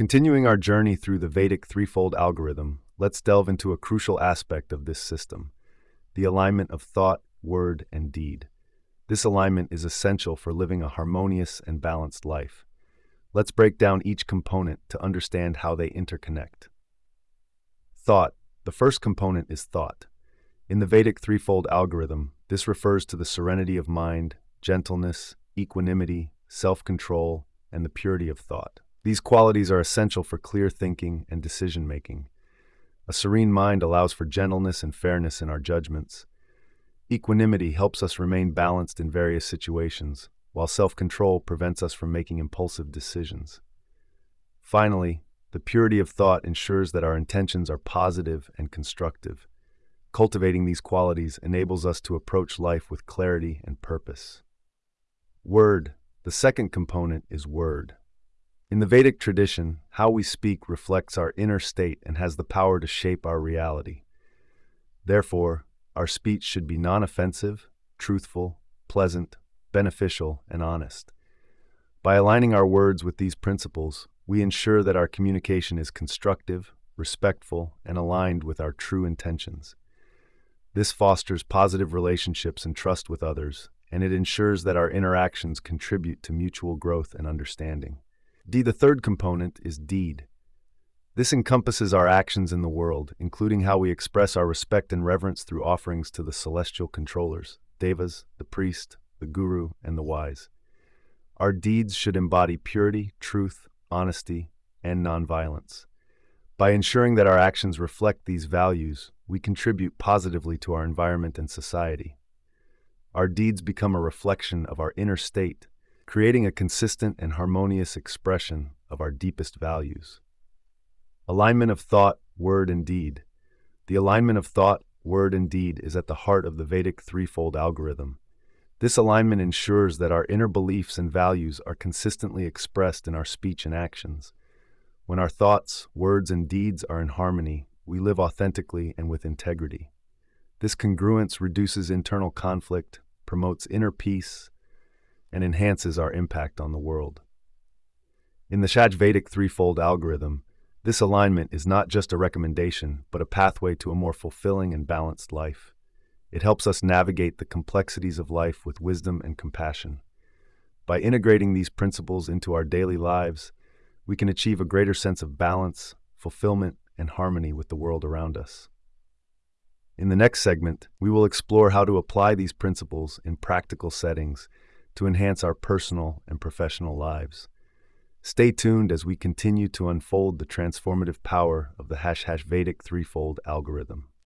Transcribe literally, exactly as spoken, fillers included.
Continuing our journey through the Vedic threefold algorithm, let's delve into a crucial aspect of this system: the alignment of thought, word, and deed. This alignment is essential for living a harmonious and balanced life. Let's break down each component to understand how they interconnect. Thought. The first component is thought. In the Vedic threefold algorithm, this refers to the serenity of mind, gentleness, equanimity, self-control, and the purity of thought. These qualities are essential for clear thinking and decision-making. A serene mind allows for gentleness and fairness in our judgments. Equanimity helps us remain balanced in various situations, while self-control prevents us from making impulsive decisions. Finally, the purity of thought ensures that our intentions are positive and constructive. Cultivating these qualities enables us to approach life with clarity and purpose. Word. The second component is word. In the Vedic tradition, how we speak reflects our inner state and has the power to shape our reality. Therefore, our speech should be non-offensive, truthful, pleasant, beneficial, and honest. By aligning our words with these principles, we ensure that our communication is constructive, respectful, and aligned with our true intentions. This fosters positive relationships and trust with others, and it ensures that our interactions contribute to mutual growth and understanding. D. The third component is deed. This encompasses our actions in the world, including how we express our respect and reverence through offerings to the celestial controllers, devas, the priest, the guru, and the wise. Our deeds should embody purity, truth, honesty, and nonviolence. By ensuring that our actions reflect these values, we contribute positively to our environment and society. Our deeds become a reflection of our inner state, creating a consistent and harmonious expression of our deepest values. Alignment of thought, word, and deed. The alignment of thought, word, and deed is at the heart of the Vedic threefold algorithm. This alignment ensures that our inner beliefs and values are consistently expressed in our speech and actions. When our thoughts, words, and deeds are in harmony, we live authentically and with integrity. This congruence reduces internal conflict, promotes inner peace, and enhances our impact on the world. In the Shaj Vedic threefold algorithm, this alignment is not just a recommendation, but a pathway to a more fulfilling and balanced life. It helps us navigate the complexities of life with wisdom and compassion. By integrating these principles into our daily lives, we can achieve a greater sense of balance, fulfillment, and harmony with the world around us. In the next segment, we will explore how to apply these principles in practical settings to enhance our personal and professional lives. Stay tuned as we continue to unfold the transformative power of the Hash Hash Vedic threefold algorithm.